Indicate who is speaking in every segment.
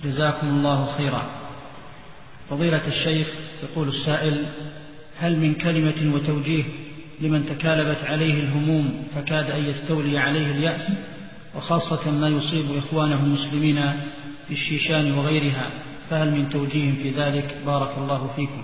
Speaker 1: جزاكم الله خيرا. فضيلة الشيخ، يقول السائل: هل من كلمة وتوجيه لمن تكالبت عليه الهموم فكاد أن يستولي عليه اليأس، وخاصة ما يصيب إخوانه المسلمين في الشيشان وغيرها، فهل من توجيه في ذلك؟ بارك الله فيكم.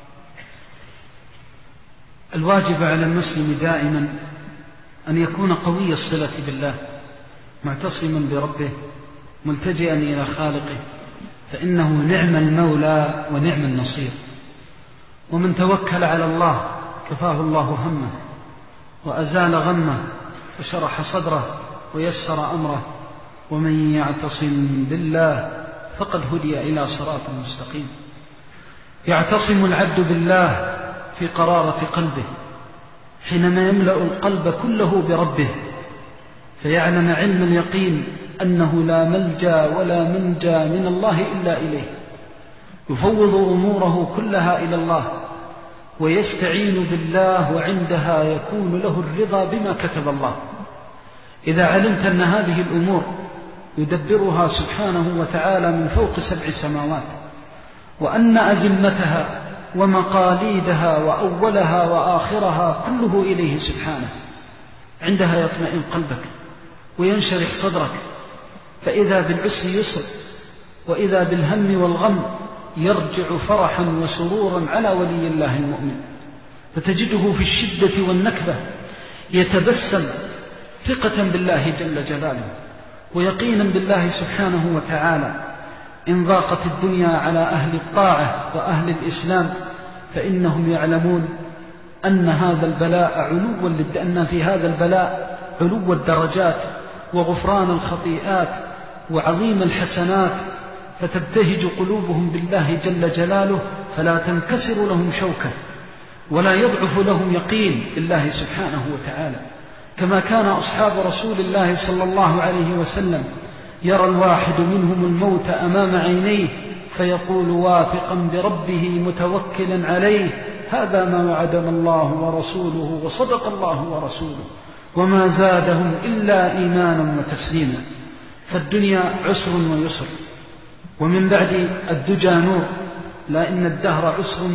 Speaker 2: الواجب على المسلم دائما أن يكون قوي الصلة بالله، معتصما بربه، ملتجئا إلى خالقه، فإنه نعم المولى ونعم النصير. ومن توكل على الله كفاه الله همه وأزال غمه وشرح صدره ويسر أمره، ومن يعتصم بالله فقد هدي إلى صراط مستقيم. يعتصم العبد بالله في قرارة قلبه حينما يملأ القلب كله بربه، فيعلم علم اليقين أنه لا ملجأ ولا منجى من الله إلا إليه، يفوض أموره كلها إلى الله ويستعين بالله، وعندها يكون له الرضا بما كتب الله. إذا علمت أن هذه الأمور يدبرها سبحانه وتعالى من فوق 7 سماوات، وأن أزمتها ومقاليدها وأولها وآخرها كله إليه سبحانه، عندها يطمئن قلبك وينشرح صدرك، فإذا بالعسر يسر، وإذا بالهم والغم يرجع فرحا وسرورا على ولي الله المؤمن، فتجده في الشدة والنكبة يتبسم ثقة بالله جل جلاله ويقينا بالله سبحانه وتعالى. إن ضاقت الدنيا على أهل الطاعة وأهل الإسلام فإنهم يعلمون أن في هذا البلاء علو الدرجات وغفران الخطيئات وعظيم الحسنات، فتبتهج قلوبهم بالله جل جلاله، فلا تنكسر لهم شوكة ولا يضعف لهم يقين بالله سبحانه وتعالى، كما كان أصحاب رسول الله صلى الله عليه وسلم يرى الواحد منهم الموت أمام عينيه فيقول واثقا بربه متوكلا عليه: هذا ما وعدنا الله ورسوله وصدق الله ورسوله، وما زادهم إلا إيمانا وتسليما. فالدنيا عسر ويسر، ومن بعد الدجى نور، لا إن الدهر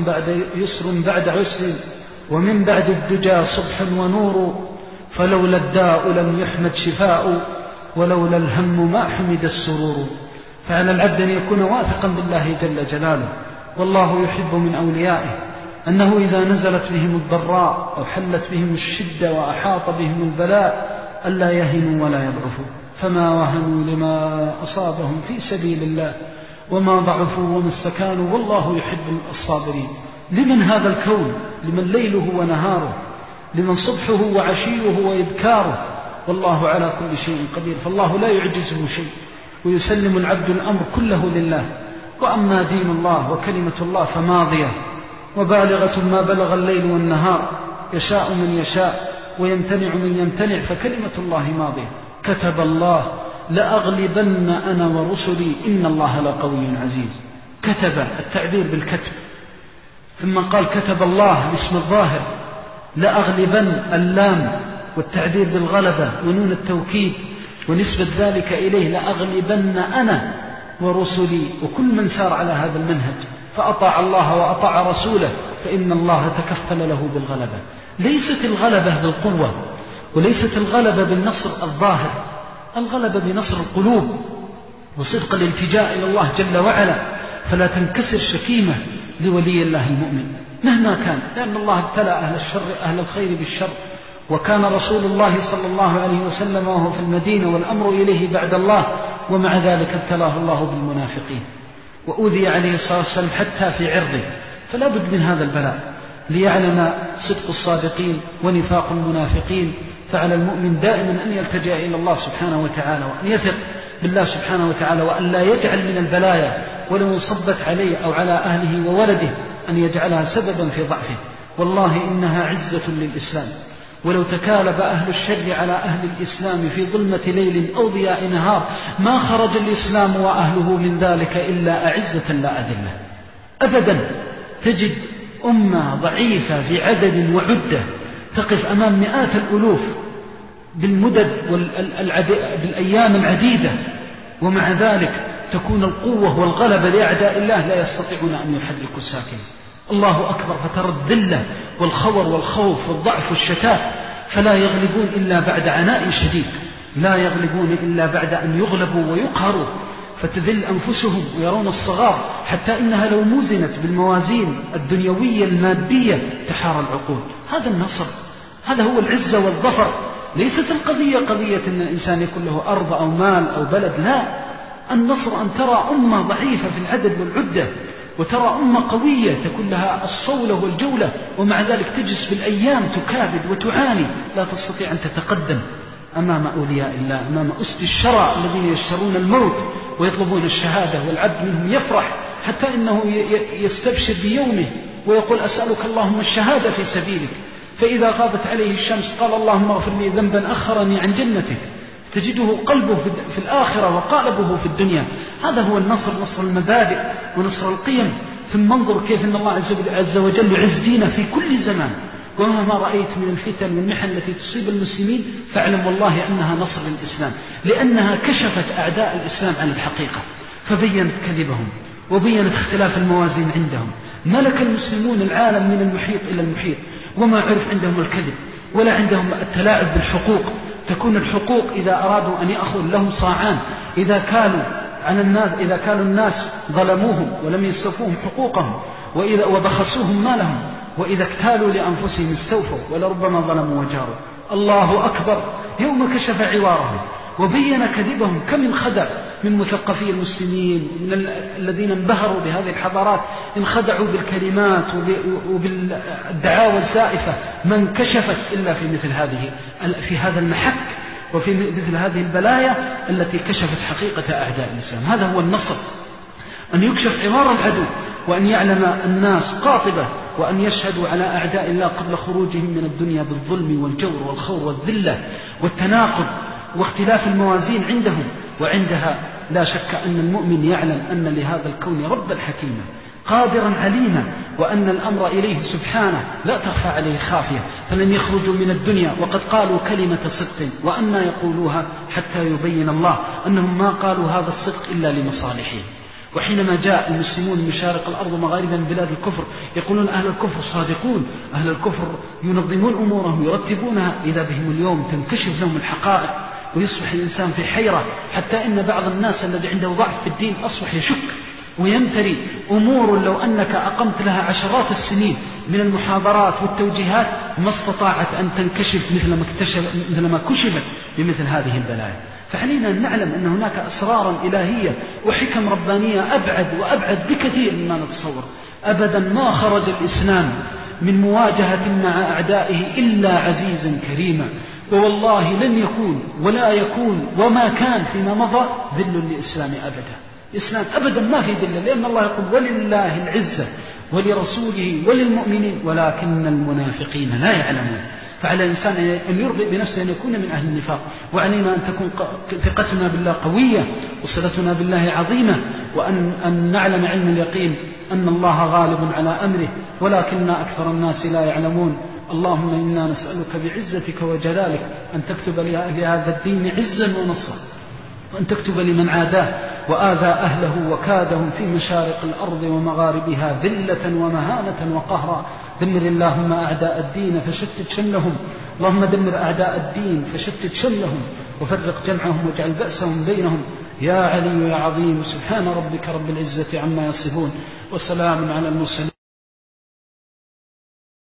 Speaker 2: يسر بعد عسر، ومن بعد الدجى صبح ونور، فلولا الداء لم يحمد شفاء، ولولا الهم ما حمد السرور. فعلى العبد أن يكون واثقا بالله جل جلاله، والله يحب من أوليائه أنه إذا نزلت بهم الضراء أو حلت بهم الشدة وأحاط بهم البلاء ألا يهنوا ولا يضعفوا، فما وهنوا لما أصابهم في سبيل الله وما ضعفوا وما استكانوا، والله يحب الصابرين. لمن هذا الكون؟ لمن ليله ونهاره، لمن صبحه وعشيه وإبكاره، والله على كل شيء قدير، فالله لا يعجزه شيء، ويسلم العبد الأمر كله لله. وأما دين الله وكلمة الله فماضية وبالغة ما بلغ الليل والنهار، يشاء من يشاء ويمتنع من يمتنع، فكلمة الله ماضية. كتب الله لأغلبن أنا ورسلي إن الله لقوي عزيز. كتب، التعبير بالكتب، ثم قال كتب الله باسم الظاهر، لأغلبن اللام والتعبير بالغلبة ونون التوكيد ونسبة ذلك إليه، لأغلبن أنا ورسلي، وكل من سار على هذا المنهج فأطاع الله وأطاع رسوله فإن الله تكفل له بالغلبة. ليست الغلبة بالقوة، وليست الغلبة بالنصر الظاهر، الغلبة بنصر القلوب وصدق الالتجاء إلى الله جل وعلا، فلا تنكسر شكيمة لولي الله المؤمن مهما كان، لأن الله ابتلى أهل الخير بالشر. وكان رسول الله صلى الله عليه وسلم وهو في المدينة والأمر إليه بعد الله، ومع ذلك ابتلاه الله بالمنافقين، وأوذي عليه الصلاة والسلام حتى في عرضه. فلا بد من هذا البلاء ليعلم صدق الصادقين ونفاق المنافقين. فعلى المؤمن دائما أن يلتجأ إلى الله سبحانه وتعالى، وأن يثق بالله سبحانه وتعالى، وأن لا يجعل من البلايا ولو انصبت عليه أو على أهله وولده أن يجعلها سببا في ضعفه. والله إنها عزة للإسلام، ولو تكالب أهل الشر على أهل الإسلام في ظلمة ليل أو ضياء نهار ما خرج الإسلام وأهله من ذلك إلا أعزة لا أذلة أبدا. تجد أمة ضعيفة في عدد وعدة تقف أمام مئات الألوف بالمدد بالأيام العديدة، ومع ذلك تكون القوة والغلبة لأعداء الله لا يستطيعون أن يحركوا الساكن. الله أكبر. فترى الذلة والخور والخوف والضعف والشتات، فلا يغلبون إلا بعد عناء شديد، لا يغلبون إلا بعد أن يغلبوا ويقهروا، فتذل أنفسهم ويرون الصغار، حتى إنها لو موزنت بالموازين الدنيوية المادية تحار العقول. هذا النصر، هذا هو العزة والظفر. ليست القضية قضية أن الإنسان يكون له أرض أو مال أو بلد، لا. النصر أن ترى أمة ضعيفة في العدد والعدة، وترى أمة قوية تكون لها الصولة والجولة، ومع ذلك تجلس بالأيام تكابد وتعاني، لا تستطيع أن تتقدم أمام أولياء الله، أمام أسد الشرع الذين يشترون الموت ويطلبون الشهادة، والعبد منهم يفرح حتى إنه يستبشر بيومه ويقول أسألك اللهم الشهادة في سبيلك، فإذا غابت عليه الشمس قال اللهم اغفر لي ذنبا أخرني عن جنتك، تجده قلبه في الآخرة وقالبه في الدنيا. هذا هو النصر، نصر المبادئ ونصر القيم. ثم انظر كيف أن الله عز وجل يعز دينه في كل زمان، ومهما رأيت من الفتن والمحن التي تصيب المسلمين فاعلم والله أنها نصر للإسلام، لأنها كشفت أعداء الإسلام عن الحقيقة، فبينت كذبهم وبينت اختلاف الموازين عندهم. ملك المسلمون العالم من المحيط إلى المحيط، وما عرف عندهم الكذب ولا عندهم التلاعب بالحقوق. تكون الحقوق إذا أرادوا أن يأخذوا لهم صاعان، إذا كانوا الناس ظلموهم ولم يستوفوهم حقوقهم، وبخسوهم مالهم، وإذا اكتالوا لأنفسهم استوفوا ولربما ظلموا وجاروا. الله أكبر. يوم كشف عوارهم وبين كذبهم، كم انخدع من مثقفي المسلمين من الذين انبهروا بهذه الحضارات، انخدعوا بالكلمات وبالدعاوى الزائفة، ما انكشفت إلا في هذا المحك وفي مثل هذه البلايا التي كشفت حقيقة أعداء الإسلام. هذا هو النصر، أن يكشف عوار العدو، وأن يعلم الناس قاطبة، وأن يشهدوا على أعداء الله قبل خروجهم من الدنيا بالظلم والجور والخور والذلة والتناقض واختلاف الموازين عندهم. وعندها لا شك أن المؤمن يعلم أن لهذا الكون ربا حكيما قادرا عليما، وأن الأمر إليه سبحانه لا تخفى عليه خافية، فلن يخرجوا من الدنيا وقد قالوا كلمة صدق، وأن يقولوها حتى يبين الله أنهم ما قالوا هذا الصدق إلا لمصالحهم. وحينما جاء المسلمون من مشارق الأرض ومغاربها من بلاد الكفر يقولون أهل الكفر صادقون، أهل الكفر ينظمون أمورهم يرتبونها، إذا بهم اليوم تنكشف لهم الحقائق ويصبح الإنسان في حيرة، حتى إن بعض الناس الذي عنده ضعف في الدين أصبح يشك ويمتري أمور لو أنك أقمت لها عشرات السنين من المحاضرات والتوجيهات ما استطاعت أن تنكشف مثل ما كشفت بمثل هذه البلايا. فعلينا أن نعلم أن هناك أسرارا إلهية وحكم ربانية أبعد وأبعد بكثير مما نتصور. أبدا ما خرج الإسلام من مواجهة مع أعدائه إلا عزيزا كريما، ووالله لن يكون ولا يكون وما كان فيما مضى ذل للإسلام أبدا. الإسلام أبدا ما في ذل، لأن الله يقول ولله العزة ولرسوله وللمؤمنين ولكن المنافقين لا يعلمون. فعلى الإنسان أن يرضي بنفسه أن يكون من أهل النفاق، وعلينا أن تكون ثقتنا بالله قوية وصلتنا بالله عظيمة، وأن نعلم علم اليقين أن الله غالب على أمره ولكن أكثر الناس لا يعلمون. اللهم إنا نسألك بعزتك وجلالك أن تكتب لأهل هذا الدين عزا ونصرا، وأن تكتب لمن عاداه وآذى أهله وكادهم في مشارق الأرض ومغاربها ذلة ومهانة وقهرا. دمر اللهم أعداء الدين فشتت شملهم، اللهم دمر أعداء الدين فشتت شملهم وفرق جمعهم واجعل بأسهم بينهم. يا علي يا عظيم. سبحان ربك رب العزة عما يصفون وسلام على المرسلين.